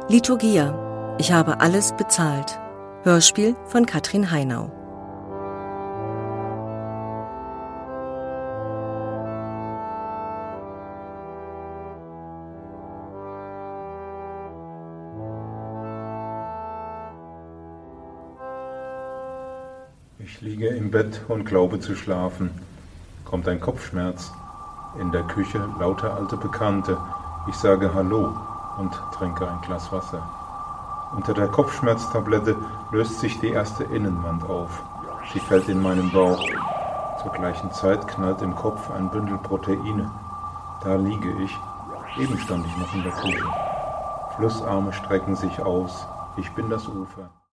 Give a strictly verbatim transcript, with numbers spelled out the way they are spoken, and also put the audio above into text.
Liturgia. Ich habe alles bezahlt. Hörspiel von Katrin Heinau. Ich liege im Bett und glaube zu schlafen. Kommt ein Kopfschmerz. In der Küche lauter alte Bekannte. Ich sage Hallo und trinke ein Glas Wasser. Unter der Kopfschmerztablette löst sich die erste Innenwand auf. Sie fällt in meinen Bauch. Zur gleichen Zeit knallt im Kopf ein Bündel Proteine. Da liege ich. Eben stand ich noch in der Küche. Flussarme strecken sich aus. Ich bin das Ufer.